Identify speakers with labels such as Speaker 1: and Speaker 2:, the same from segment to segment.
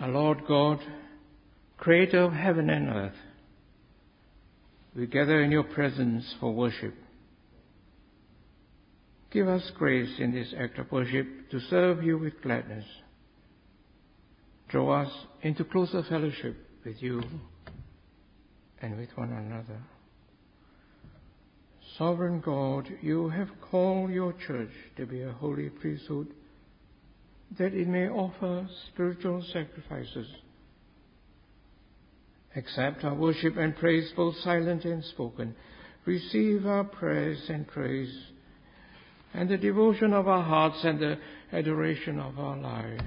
Speaker 1: Our Lord God, Creator of heaven and earth, we gather in your presence for worship. Give us grace in this act of worship to serve you with gladness. Draw us into closer fellowship with you and with one another. Sovereign God, you have called your church to be a holy priesthood, that it may offer spiritual sacrifices. Accept our worship and praise, both silent and spoken. Receive our prayers and praise, and the devotion of our hearts and the adoration of our lives.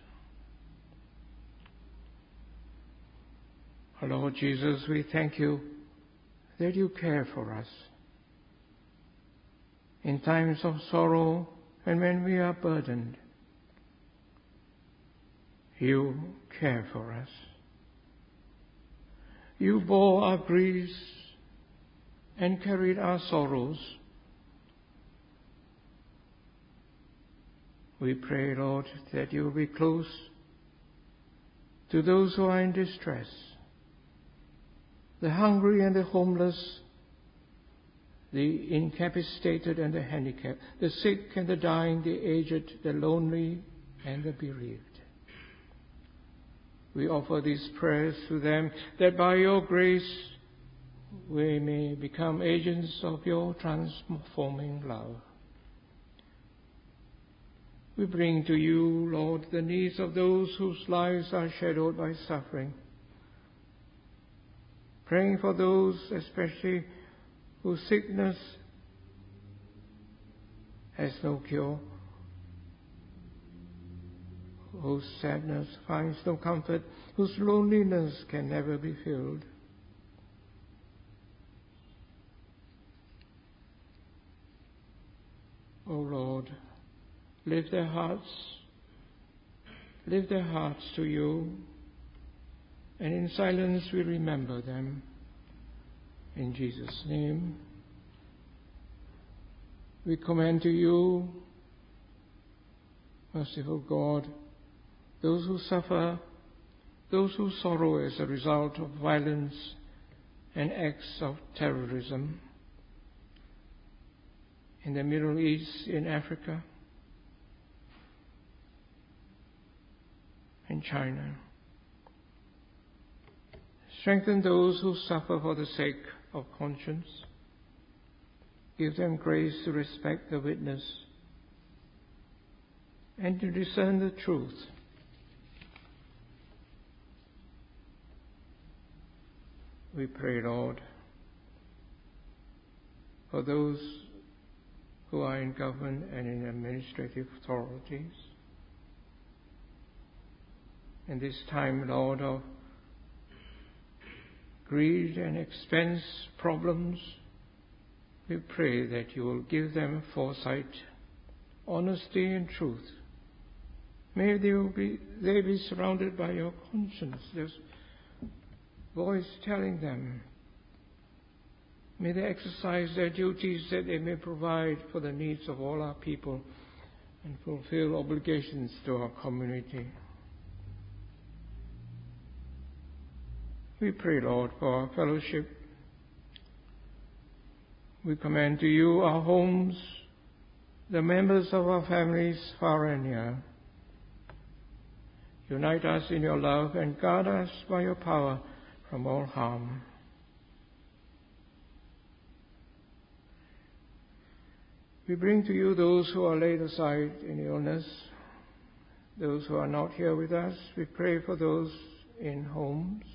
Speaker 1: Our Lord Jesus, we thank you that you care for us. In times of sorrow and when we are burdened, you care for us. You bore our griefs and carried our sorrows. We pray, Lord, that you will be close to those who are in distress, the hungry and the homeless, the incapacitated and the handicapped, the sick and the dying, the aged, the lonely and the bereaved. We offer these prayers to them, that by your grace we may become agents of your transforming love. We bring to you, Lord, the needs of those whose lives are shadowed by suffering. Praying for those especially whose sickness has no cure, whose sadness finds no comfort, whose loneliness can never be filled. O Lord, lift their hearts to you, and in silence we remember them. In Jesus' name, we commend to you, merciful God, those who suffer, those who sorrow as a result of violence and acts of terrorism in the Middle East, in Africa, in China. Strengthen those who suffer for the sake of conscience. Give them grace to respect the witness and to discern the truth. We pray, Lord, for those who are in government and in administrative authorities. In this time, Lord, of greed and expense problems, we pray that you will give them foresight, honesty and truth. May they be surrounded by your conscience, this voice telling them. May they exercise their duties that they may provide for the needs of all our people and fulfill obligations to our community. We pray, Lord, for our fellowship. We commend to you our homes, the members of our families far and near. Unite us in your love and guard us by your power from all harm. We bring to you those who are laid aside in illness, those who are not here with us. We pray for those in homes.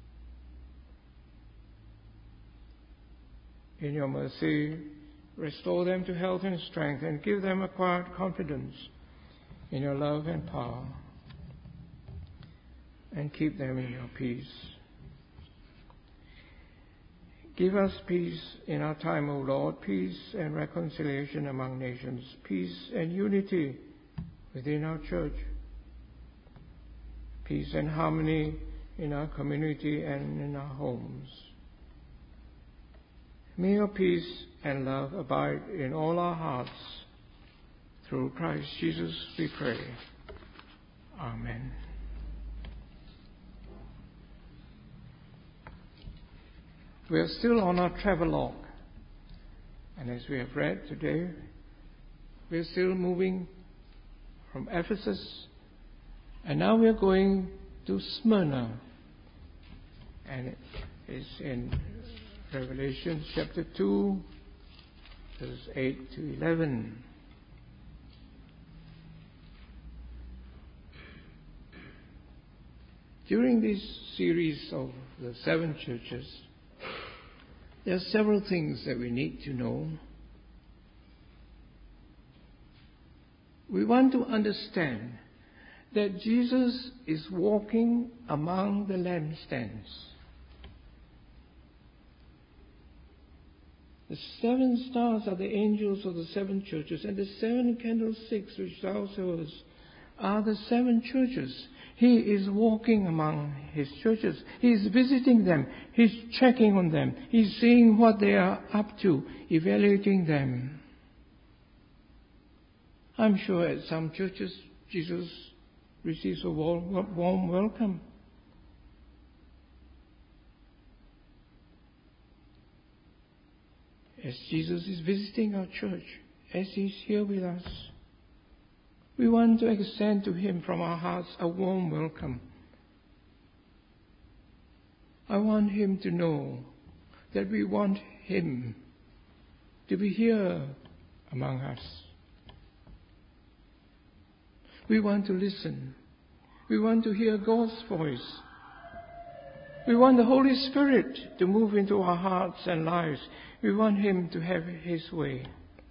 Speaker 1: In your mercy, restore them to health and strength and give them a quiet confidence in your love and power, and keep them in your peace. Give us peace in our time, O Lord, peace and reconciliation among nations, peace and unity within our church, peace and harmony in our community and in our homes. May your peace and love abide in all our hearts. Through Christ Jesus we pray. Amen. We are still on our travelogue. And as we have read today, we are still moving from Ephesus. And now we are going to Smyrna. And it is in Revelation chapter 2, verses 8 to 11. During this series of the 7 churches, there are several things that we need to know. We want to understand that Jesus is walking among the lampstands. The 7 stars are the angels of the 7 churches, and the 7 candlesticks which thou sawest are the 7 churches. He is walking among his churches. He is visiting them. He's checking on them. He's seeing what they are up to, evaluating them. I'm sure at some churches, Jesus receives a warm welcome. As Jesus is visiting our church, as He's here with us, we want to extend to Him from our hearts a warm welcome. I want Him to know that we want Him to be here among us. We want to listen. We want to hear God's voice. We want the Holy Spirit to move into our hearts and lives. We want Him to have His way.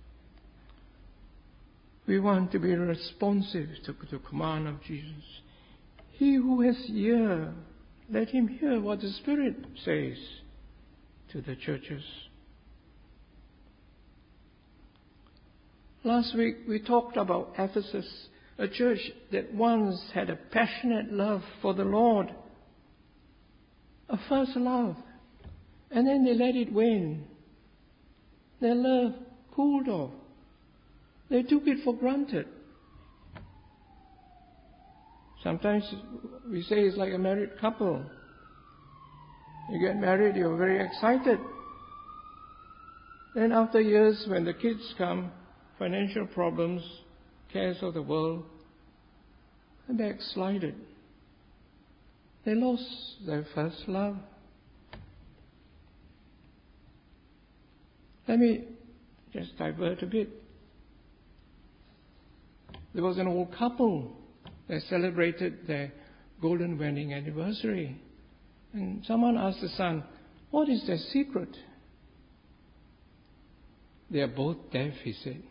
Speaker 1: We want to be responsive to the command of Jesus. He who has ear, let him hear what the Spirit says to the churches. Last week we talked about Ephesus, a church that once had a passionate love for the Lord, a first love, and then they let it wane. Their love cooled off. They took it for granted. Sometimes we say it's like a married couple. You get married, you're very excited. Then after years, when the kids come, financial problems, cares of the world, they backslided. They lost their first love. Let me just divert a bit. There was an old couple that celebrated their golden wedding anniversary. And someone asked the son, what is their secret? They are both deaf, he said.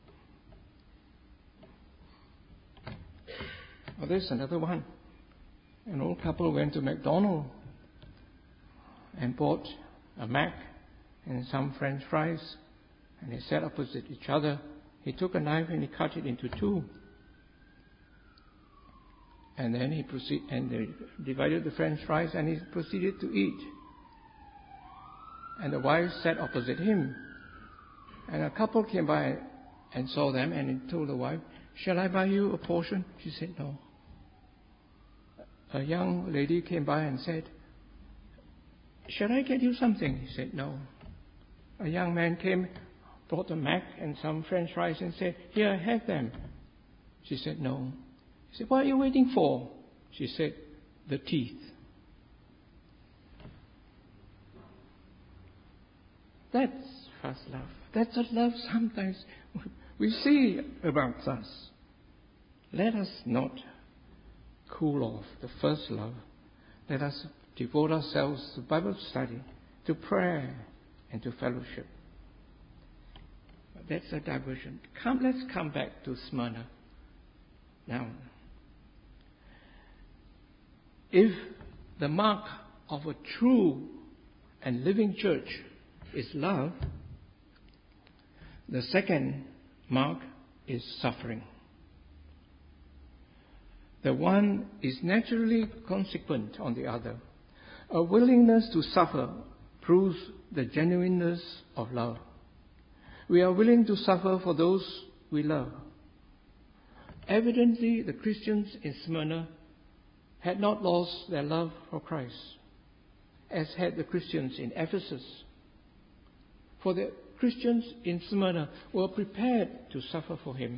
Speaker 1: Oh, there's another one. An old couple went to McDonald's and bought a Mac and some French fries, and they sat opposite each other. He took a knife and he cut it into 2. And then they divided the French fries and he proceeded to eat. And the wife sat opposite him. And a couple came by and saw them and he told the wife, shall I buy you a portion? She said no. A young lady came by and said, shall I get you something? He said no. A young man came, brought a Mac and some French fries and said, here, have them. She said no. He said, what are you waiting for? She said, the teeth. That's first love. That's a love sometimes we see about us. Let us not cool off the first love. Let us devote ourselves to Bible study, to prayer, and to fellowship. But that's a diversion. Let's come back to Smyrna. Now, if the mark of a true and living church is love, the second mark is suffering. The one is naturally consequent on the other. A willingness to suffer proves the genuineness of love. We are willing to suffer for those we love. Evidently, the Christians in Smyrna had not lost their love for Christ. as had the Christians in Ephesus. For the Christians in Smyrna were prepared to suffer for him.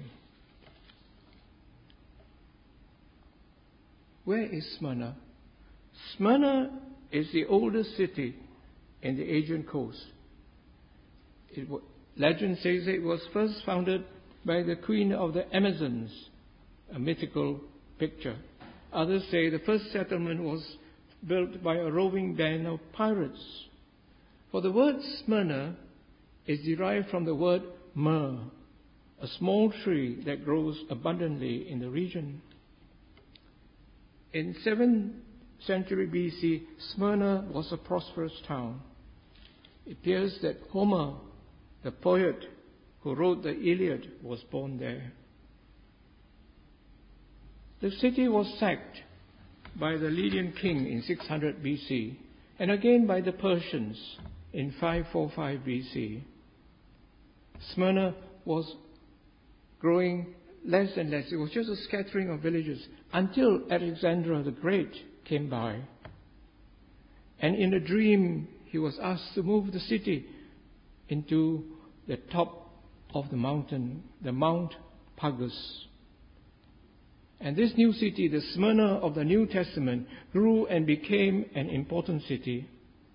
Speaker 1: Where is Smyrna? Smyrna is the oldest city in the Aegean coast. Legend says it was first founded by the queen of the Amazons, a mythical picture. Others say the first settlement was built by a roving band of pirates. For the word Smyrna is derived from the word myrrh, a small tree that grows abundantly in the region. In 7th century BC, Smyrna was a prosperous town. It appears that Homer, the poet who wrote the Iliad, was born there. The city was sacked by the Lydian king in 600 BC and again by the Persians in 545 BC. Smyrna was growing less and less. It was just a scattering of villages until Alexander the Great came by. And in a dream, he was asked to move the city into the top of the mountain, the Mount Pagus. And this new city, the Smyrna of the New Testament, grew and became an important city.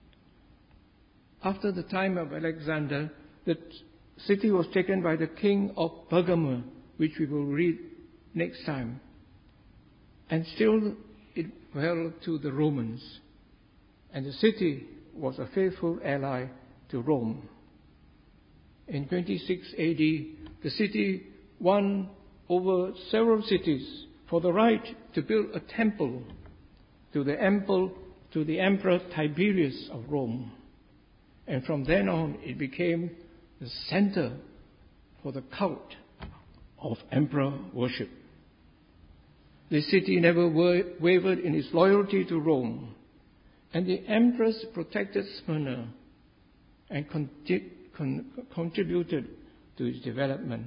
Speaker 1: After the time of Alexander, the city was taken by the king of Pergamum, which we will read next time. And still it fell to the Romans. And the city was a faithful ally to Rome. In 26 AD, the city won over several cities for the right to build a temple to the Emperor Tiberius of Rome. And from then on, it became the center for the cult of emperor worship. The city never wavered in its loyalty to Rome, and the empress protected Smyrna and contributed to its development.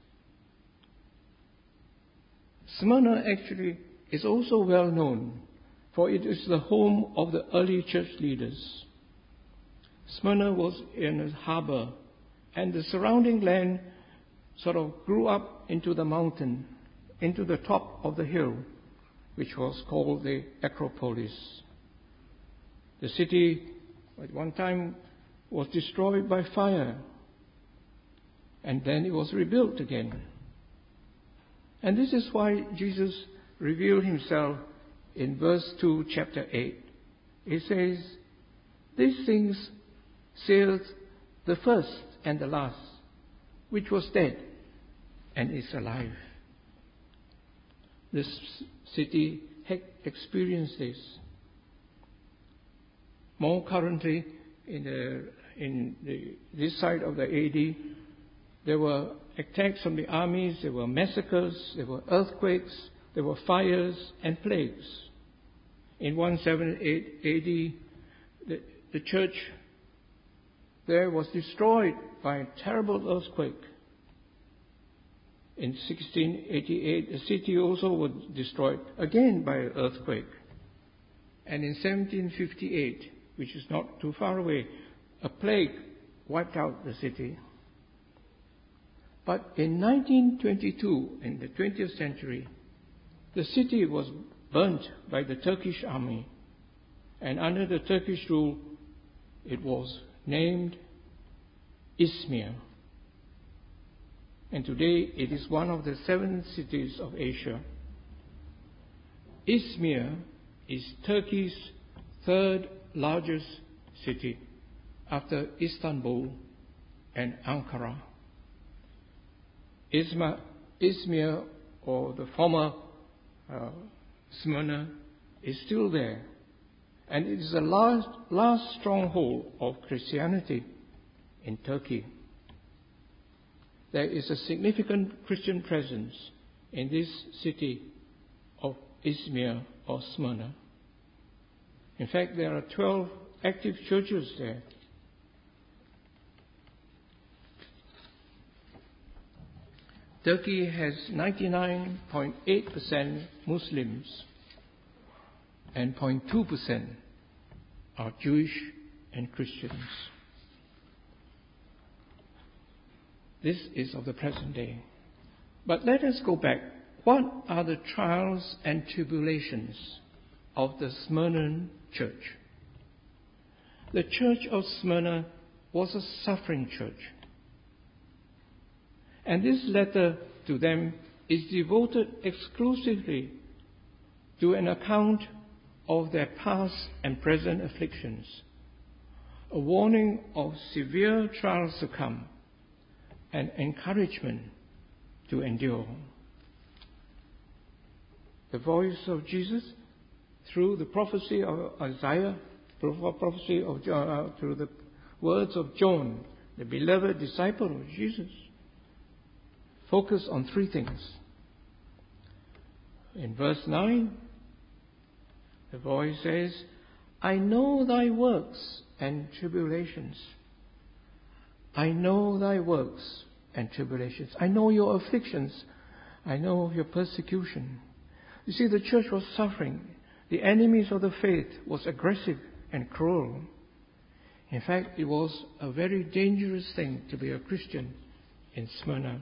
Speaker 1: Smyrna actually is also well known, for it is the home of the early church leaders. Smyrna was in a harbor, and the surrounding land sort of grew up into the mountain, into the top of the hill, which was called the Acropolis. The city at one time was destroyed by fire, and then it was rebuilt again. And this is why Jesus revealed himself in verse 2, chapter 8. He says, "These things saith the first and the last, which was dead and is alive." This city had experienced this. More currently, this side of the AD, there were attacks from the armies, there were massacres, there were earthquakes, there were fires and plagues. In 178 AD, the church there was destroyed by a terrible earthquake. In 1688, the city also was destroyed again by an earthquake. And in 1758, which is not too far away, a plague wiped out the city. But in 1922, in the 20th century, the city was burnt by the Turkish army. And under the Turkish rule, it was named Izmir. And today it is one of the 7 cities of Asia. Izmir is Turkey's 3rd largest city after Istanbul and Ankara. Izmir, or the former Smyrna, is still there, and it is the last stronghold of Christianity in Turkey. There is a significant Christian presence in this city of Izmir or Smyrna. In fact, there are 12 active churches there. Turkey has 99.8% Muslims and 0.2% are Jewish and Christians. This is of the present day. But let us go back. What are the trials and tribulations of the Smyrna church? The church of Smyrna was a suffering church. And this letter to them is devoted exclusively to an account of their past and present afflictions, a warning of severe trials to come, and encouragement to endure. The voice of Jesus through the prophecy of Isaiah, through the words of John, the beloved disciple of Jesus, focus on three things. In verse 9, the voice says, I know thy works and tribulations. I know thy works and tribulations. I know your afflictions. I know your persecution. You see, the church was suffering. The enemies of the faith was aggressive and cruel. In fact, it was a very dangerous thing to be a Christian in Smyrna.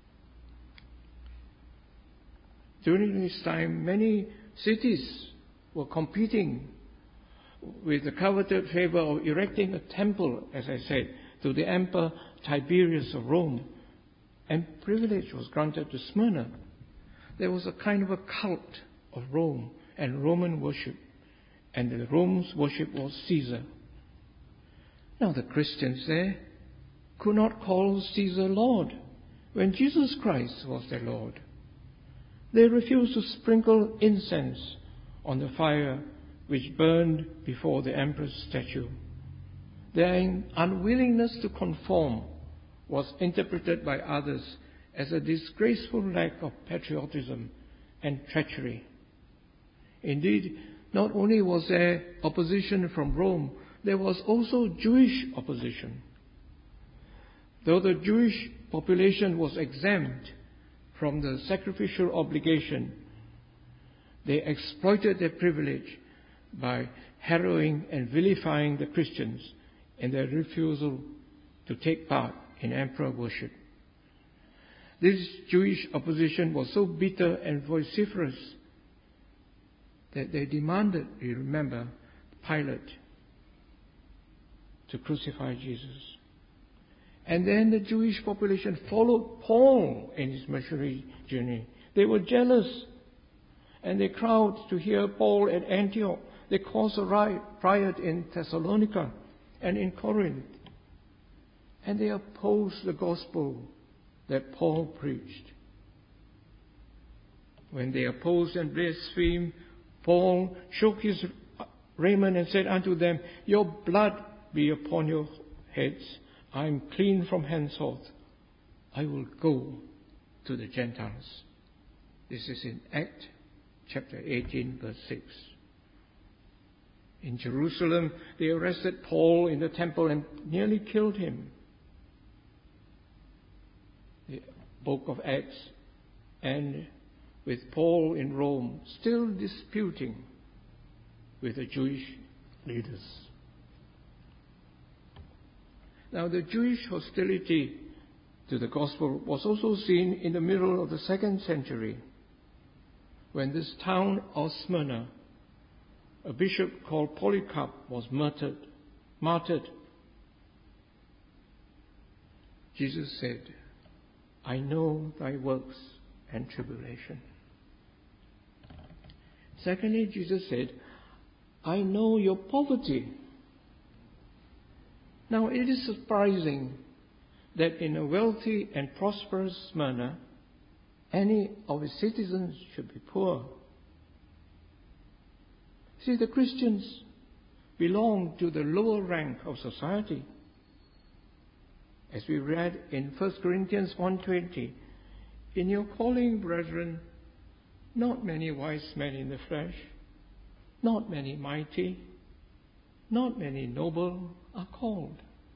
Speaker 1: During this time, many cities were competing with the coveted favor of erecting a temple, as I said, to the Emperor Tiberius of Rome. And privilege was granted to Smyrna. There was a kind of a cult of Rome and Roman worship. And the Rome's worship was Caesar. Now the Christians there could not call Caesar Lord when Jesus Christ was their Lord. They refused to sprinkle incense on the fire which burned before the emperor's statue. Their unwillingness to conform was interpreted by others as a disgraceful lack of patriotism and treachery. Indeed, not only was there opposition from Rome, there was also Jewish opposition. Though the Jewish population was exempt from the sacrificial obligation, they exploited their privilege by harrowing and vilifying the Christians in their refusal to take part in emperor worship. This Jewish opposition was so bitter and vociferous that they demanded, you remember, Pilate to crucify Jesus. And then the Jewish population followed Paul in his missionary journey. They were jealous, and they crowded to hear Paul at Antioch. They caused a riot in Thessalonica and in Corinth. And they opposed the gospel that Paul preached. When they opposed and blasphemed, Paul shook his raiment and said unto them, Your blood be upon your heads. I am clean from henceforth. I will go to the Gentiles. This is in Acts chapter 18, verse 6. In Jerusalem, they arrested Paul in the temple and nearly killed him. The book of Acts, and with Paul in Rome, still disputing with the Jewish leaders. Now, the Jewish hostility to the gospel was also seen in the middle of the 2nd century, when this town of Smyrna, a bishop called Polycarp, was martyred. Jesus said, I know thy works and tribulation. Secondly, Jesus said, I know your poverty. Now, it is surprising that in a wealthy and prosperous Smyrna, any of its citizens should be poor. See, the Christians belong to the lower rank of society. As we read in 1 Corinthians 1:20, in your calling, brethren, not many wise men in the flesh, not many mighty, not many noble are called.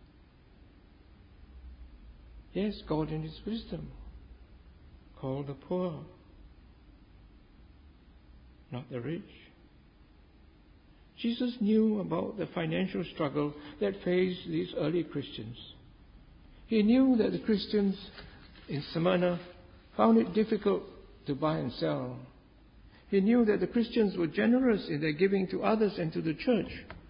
Speaker 1: Yes, God in His wisdom called the poor, not the rich. Jesus knew about the financial struggle that faced these early Christians. He knew that the Christians in Smyrna found it difficult to buy and sell. He knew that the Christians were generous in their giving to others and to the church.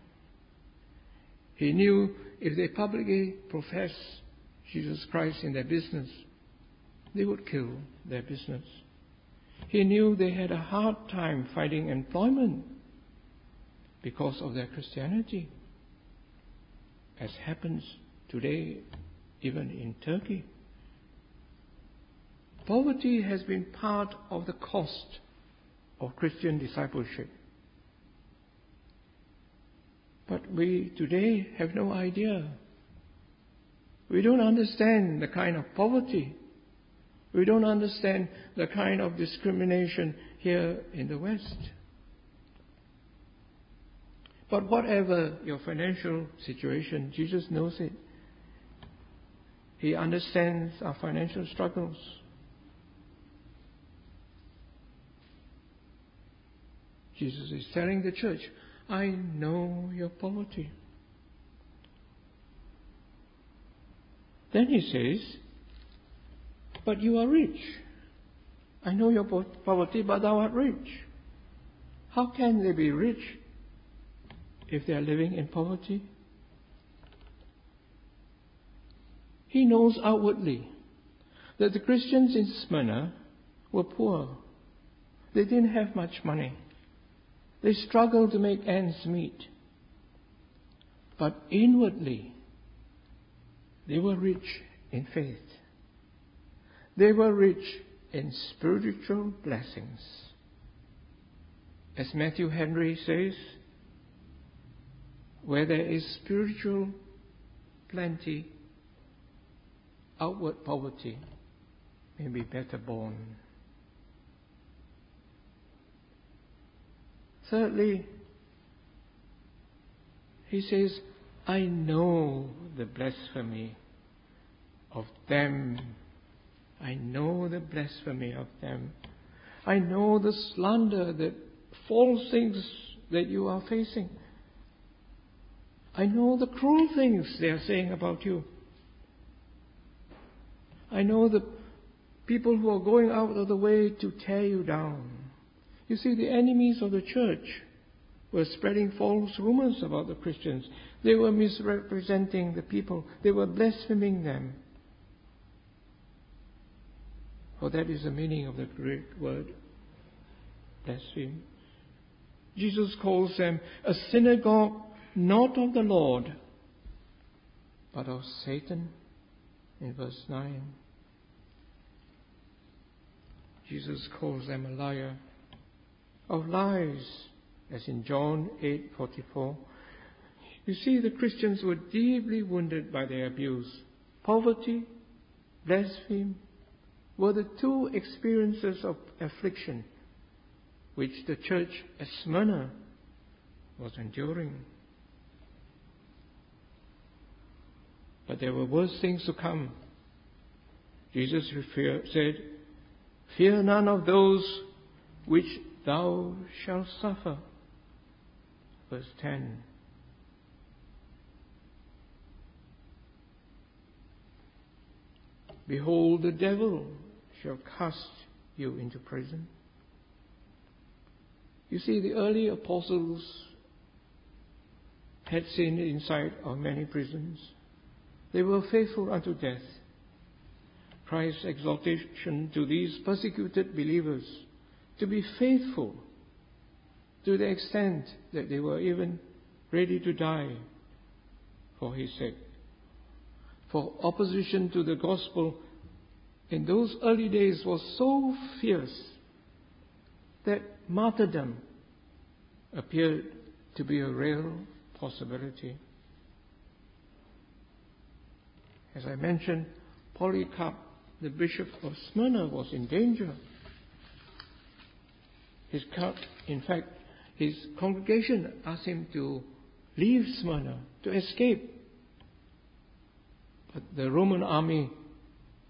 Speaker 1: He knew if they publicly professed Jesus Christ in their business, they would kill their business. He knew they had a hard time finding employment because of their Christianity, as happens today even in Turkey. Poverty has been part of the cost of Christian discipleship. But we today have no idea. We don't understand the kind of poverty. We don't understand the kind of discrimination here in the West. But whatever your financial situation, Jesus knows it. He understands our financial struggles. Jesus is telling the church, I know your poverty. Then he says, but you are rich. I know your poverty, but thou art rich. How can they be rich if they are living in poverty? He knows outwardly that the Christians in Smyrna were poor. They didn't have much money. They struggled to make ends meet. But inwardly, they were rich in faith. They were rich in spiritual blessings. As Matthew Henry says, where there is spiritual plenty, outward poverty may be better borne. Thirdly, he says, I know the blasphemy of them. I know the blasphemy of them. I know the slander, the false things that you are facing. I know the cruel things they are saying about you. I know the people who are going out of the way to tear you down. You see, the enemies of the church were spreading false rumors about the Christians. They were misrepresenting the people. They were blaspheming them. For that is the meaning of the Greek word, blaspheme. Jesus calls them a synagogue not of the Lord, but of Satan, in verse 9. Jesus calls them a liar of lies, as in John 8:44. You see, the Christians were deeply wounded by their abuse. Poverty, blaspheme, were the two experiences of affliction which the church at Smyrna was enduring. But there were worse things to come. Jesus said, fear none of those which thou shalt suffer. Verse 10. Behold, the devil shall cast you into prison. You see, the early apostles had seen the inside of many prisons. They were faithful unto death. Christ's exhortation to these persecuted believers to be faithful to the extent that they were even ready to die for his sake. For opposition to the gospel in those early days was so fierce that martyrdom appeared to be a real possibility. As I mentioned, Polycarp, the bishop of Smyrna, was in danger. In fact, his congregation asked him to leave Smyrna, to escape. But the Roman army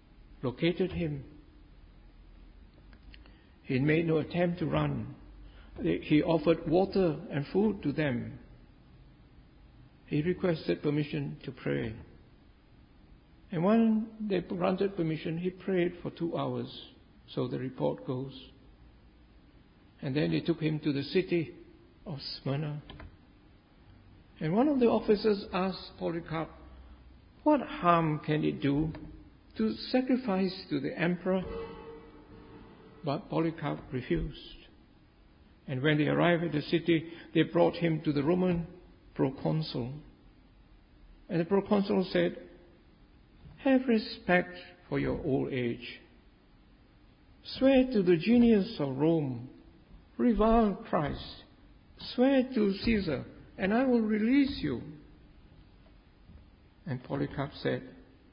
Speaker 1: located him. He made no attempt to run. he offered water and food to them. He requested permission to pray. And when they granted permission, he prayed for 2 hours, so the report goes. And then they took him to the city of Smyrna. And one of the officers asked Polycarp, "What harm can it do to sacrifice to the emperor?" But Polycarp refused. And when they arrived at the city, they brought him to the Roman proconsul. And the proconsul said, "Have respect for your old age. Swear to the genius of Rome. Revile Christ. Swear to Caesar, and I will release you." And Polycarp said,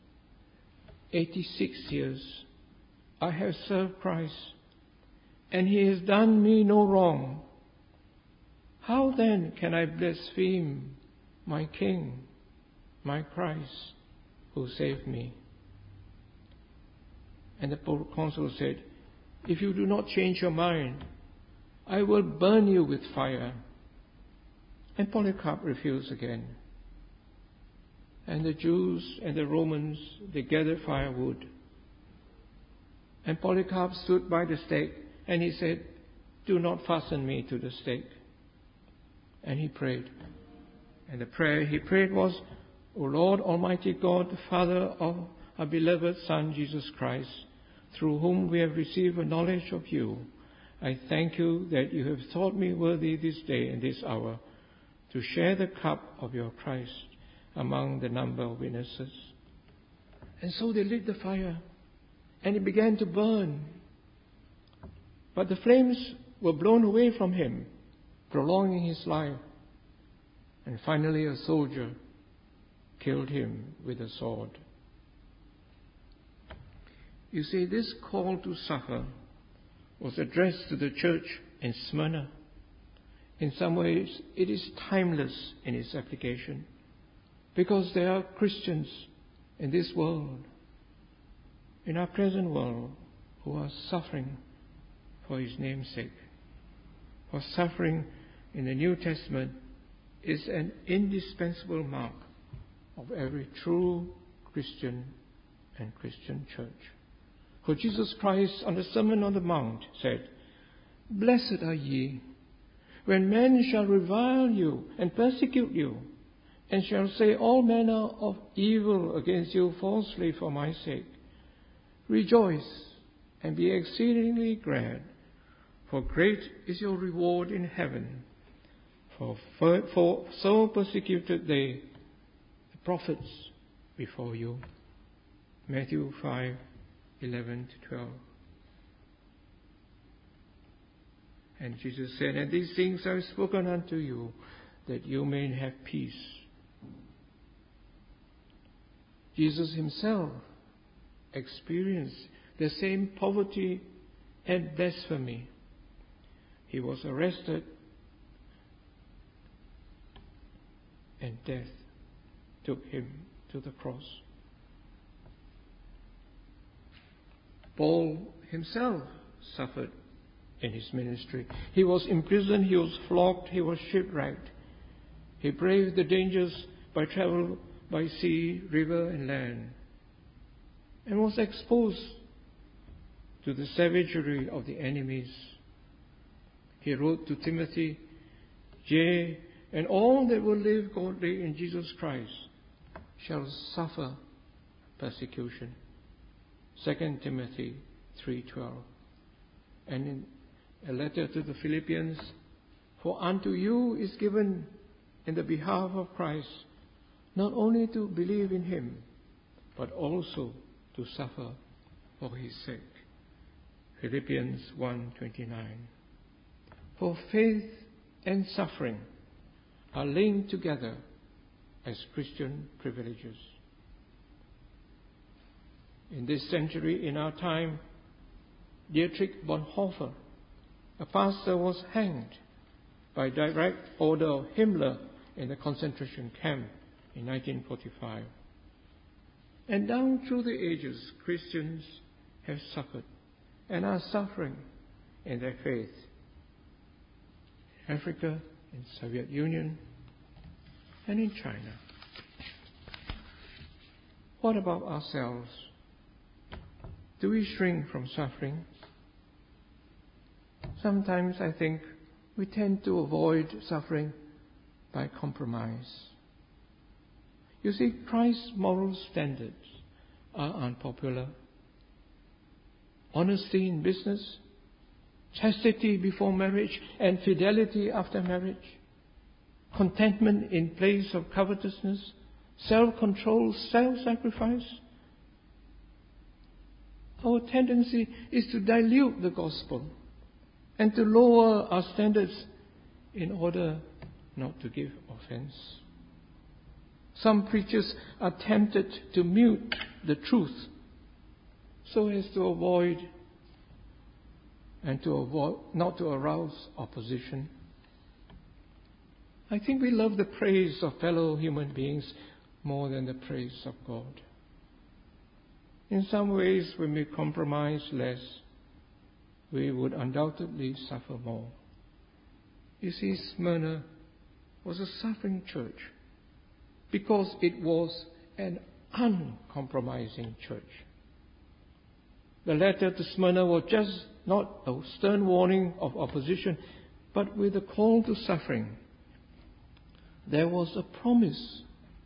Speaker 1: 86 years I have served Christ, and he has done me no wrong. How then can I blaspheme my King, my Christ, who saved me? And the proconsul said, "If you do not change your mind, I will burn you with fire." And Polycarp refused again. And the Jews and the Romans, they gathered firewood. And Polycarp stood by the stake, and he said, "Do not fasten me to the stake." And he prayed. And the prayer he prayed was, "O Lord Almighty God, the Father of our beloved Son, Jesus Christ, through whom we have received a knowledge of you, I thank you that you have thought me worthy this day and this hour to share the cup of your Christ among the number of witnesses." And so they lit the fire, and it began to burn. But the flames were blown away from him, prolonging his life. And finally a soldier killed him with a sword. You see, this call to suffer was addressed to the church in Smyrna. In some ways, it is timeless in its application, because there are Christians in this world, in our present world, who are suffering for His name's sake. For suffering in the New Testament is an indispensable mark of every true Christian and Christian church. For Jesus Christ on the Sermon on the Mount said, "Blessed are ye, when men shall revile you and persecute you, and shall say all manner of evil against you falsely for my sake. Rejoice and be exceedingly glad, for great is your reward in heaven. For so persecuted they the prophets before you." Matthew 5:11-12. And Jesus said, "And these things I have spoken unto you, that you may have peace." Jesus himself experienced the same poverty and blasphemy. He was arrested, and death took him to the cross. Paul himself suffered in his ministry. He was imprisoned, he was flogged, he was shipwrecked. He braved the dangers by travel by sea, river, and land, and was exposed to the savagery of the enemies. He wrote to Timothy, "Yea, and all that will live godly in Jesus Christ shall suffer persecution." 2 Timothy 3:12. And in a letter to the Philippians, "For unto you is given in the behalf of Christ not only to believe in him, but also to suffer for his sake." Philippians 1:29. For faith and suffering are linked together as Christian privileges. In this century, in our time, Dietrich Bonhoeffer, a pastor, was hanged by direct order of Himmler in the concentration camp in 1945. And down through the ages, Christians have suffered and are suffering in their faith. Africa, in Soviet Union, and in China. What about ourselves? Do we shrink from suffering? Sometimes I think we tend to avoid suffering by compromise. You see, Christ's moral standards are unpopular. Honesty in business, chastity before marriage, and fidelity after marriage, contentment in place of covetousness, self-control, self-sacrifice. Our tendency is to dilute the gospel and to lower our standards in order not to give offense. Some preachers are tempted to mute the truth so as to avoid not to arouse opposition. I think we love the praise of fellow human beings more than the praise of God. In some ways, when we compromise less, we would undoubtedly suffer more. You see, Smyrna was a suffering church because it was an uncompromising church. The letter to Smyrna was just not a stern warning of opposition, but with a call to suffering. There was a promise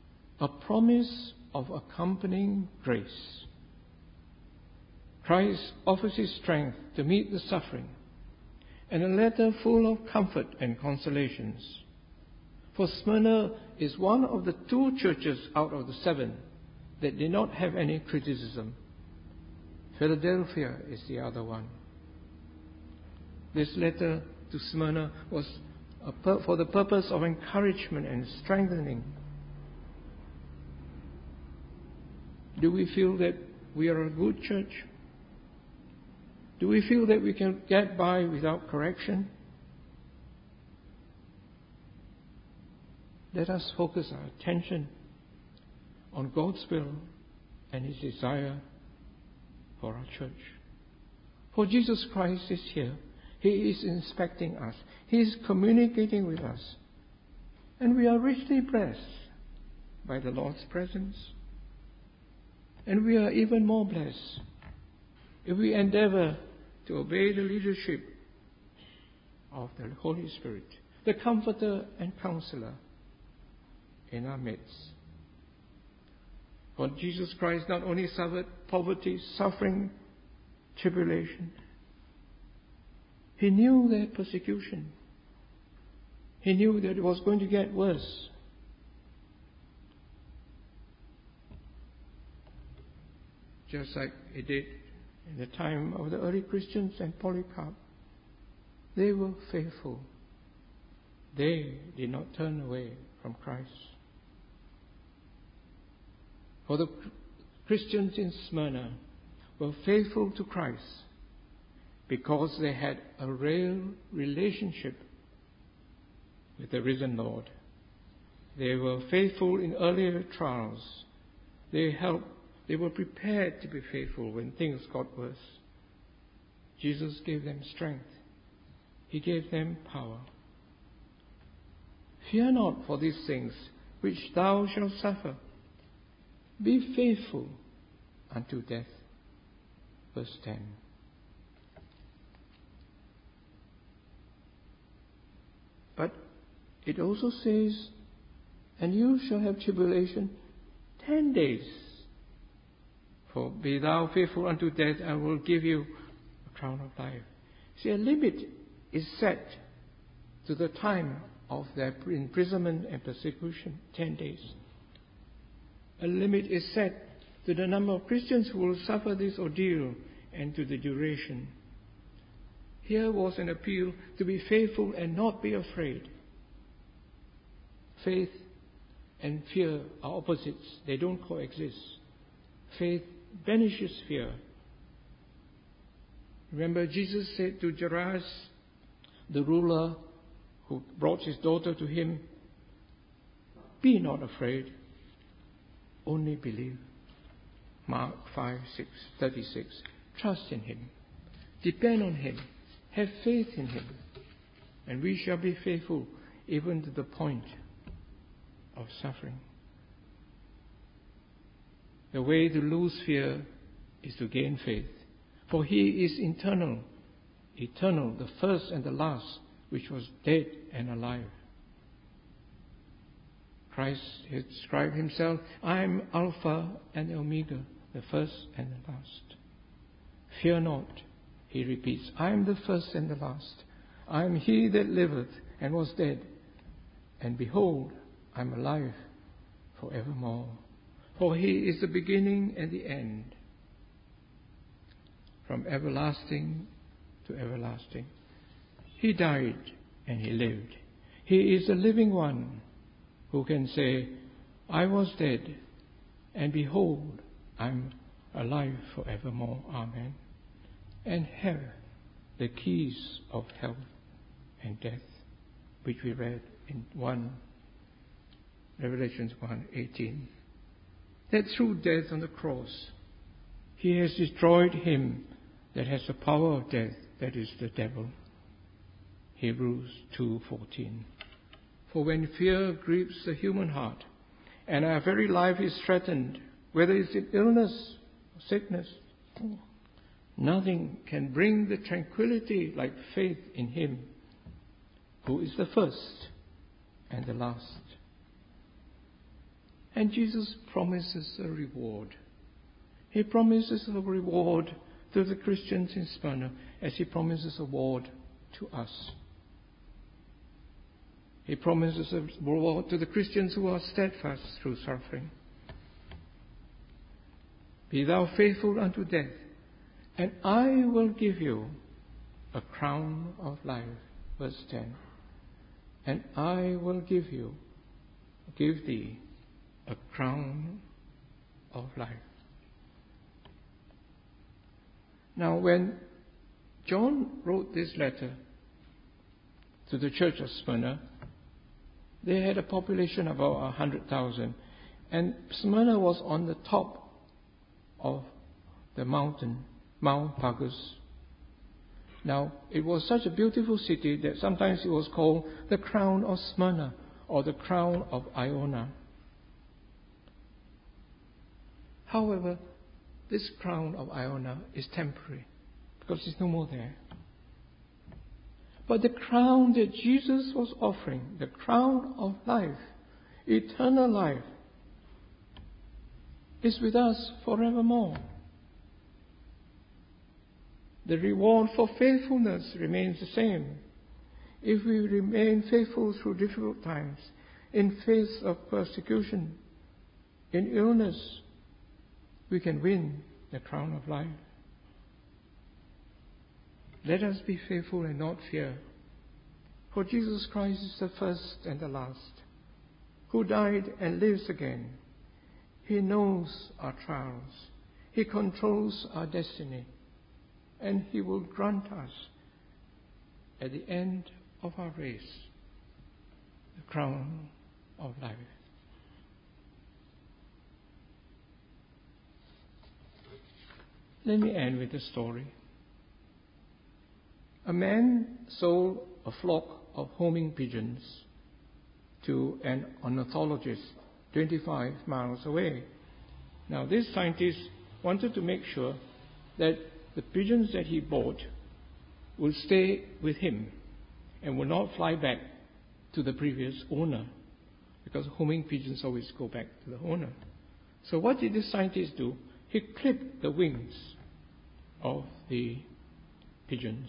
Speaker 1: of accompanying grace. Christ offers His strength to meet the suffering, and a letter full of comfort and consolations. For Smyrna is one of the 2 churches out of the 7 that did not have any criticism. Philadelphia is the other one. This letter to Smyrna was for the purpose of encouragement and strengthening. Do we feel that we are a good church? Do we feel that we can get by without correction? Let us focus our attention on God's will and His desire for our church. For Jesus Christ is here. He is inspecting us. He is communicating with us. And we are richly blessed by the Lord's presence. And we are even more blessed if we endeavor to obey the leadership of the Holy Spirit, the Comforter and Counselor in our midst. For Jesus Christ not only suffered poverty, suffering, tribulation, He knew their persecution. He knew that it was going to get worse. Just like it did in the time of the early Christians and Polycarp. They were faithful. They did not turn away from Christ. For the Christians in Smyrna were faithful to Christ because they had a real relationship with the risen Lord. They were faithful in earlier trials. They were prepared to be faithful when things got worse. Jesus gave them strength. He gave them power. Fear not for these things which thou shalt suffer. Be faithful unto death. Verse 10. But it also says, and you shall have tribulation 10 days. For be thou faithful unto death, I will give you a crown of life. See, a limit is set to the time of their imprisonment and persecution, 10 days. A limit is set to the number of Christians who will suffer this ordeal and to the duration. Here was an appeal to be faithful and not be afraid. Faith and fear are opposites. They don't coexist. Faith banishes fear. Remember, Jesus said to Jairus, the ruler who brought his daughter to him, be not afraid, only believe. Mark 5:36. Trust in Him. Depend on Him. Have faith in Him. and we shall be faithful even to the point of suffering. The way to lose fear is to gain faith, for He is eternal, the first and the last, which was dead and alive. Christ has described Himself, I am Alpha and Omega, the first and the last. Fear not, He repeats, I am the first and the last. I am He that liveth and was dead, and behold, I am alive forevermore. For He is the beginning and the end, from everlasting to everlasting. He died and He lived. He is the living one who can say, I was dead, and behold, I'm alive forevermore. Amen. And have the keys of hell and death, which we read in Revelation 1:18. That through death on the cross, He has destroyed him that has the power of death, that is the devil. Hebrews 2:14. For when fear grips the human heart, and our very life is threatened, whether it's in illness or sickness, nothing can bring the tranquility like faith in Him, who is the first and the last. And Jesus promises a reward. He promises a reward to the Christians in Smyrna, as He promises a reward to us. He promises a reward to the Christians who are steadfast through suffering. Be thou faithful unto death, and I will give you a crown of life. Verse 10. And I will give thee a crown of life. Now, when John wrote this letter to the church of Smyrna, they had a population of about 100,000, and Smyrna was on the top of the mountain, Mount Pagus. Now, it was such a beautiful city that sometimes it was called the crown of Smyrna or the crown of Iona. However, this crown of Iona is temporary because it's no more there. But the crown that Jesus was offering, the crown of life, eternal life, is with us forevermore. The reward for faithfulness remains the same. If we remain faithful through difficult times, in face of persecution, in illness, we can win the crown of life. Let us be faithful and not fear. For Jesus Christ is the first and the last, who died and lives again. He knows our trials. He controls our destiny. And He will grant us, at the end of our race, the crown of life. Let me end with a story. A man sold a flock of homing pigeons to an ornithologist 25 miles away. Now, this scientist wanted to make sure that the pigeons that he bought will stay with him and will not fly back to the previous owner, because homing pigeons always go back to the owner. So what did this scientist do? He clipped the wings of the pigeons.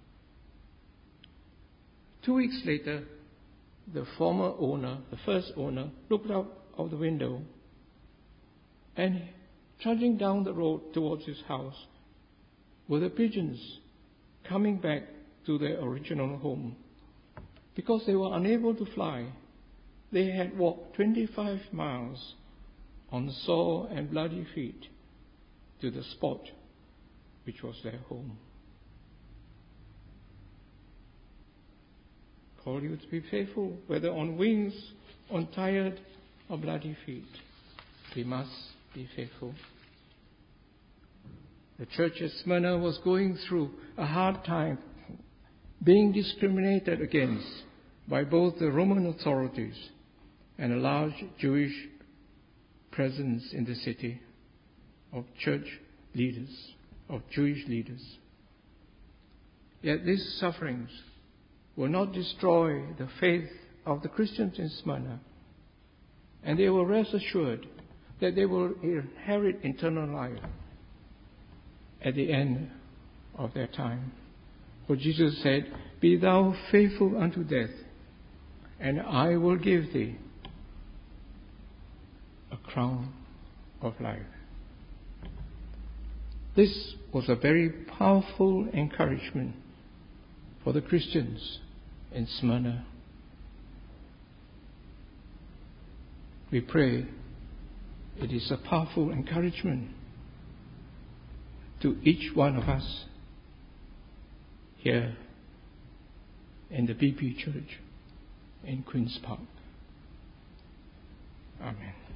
Speaker 1: 2 weeks later, the former owner, the first owner, looked out of the window and trudging down the road towards his house were the pigeons coming back to their original home. Because they were unable to fly, they had walked 25 miles on sore and bloody feet to the spot which was their home. Call you to be faithful, whether on wings, on tired or bloody feet. We must be faithful. The church at Smyrna was going through a hard time. being discriminated against by both the Roman authorities and a large Jewish presence in the city of Jewish leaders. Yet these sufferings will not destroy the faith of the Christians in Smyrna, and they will rest assured that they will inherit eternal life at the end of their time. For Jesus said, "Be thou faithful unto death, and I will give thee a crown of life." This was a very powerful encouragement for the Christians in Smyrna. We pray it is a powerful encouragement to each one of us here in the BP Church in Queen's Park. Amen.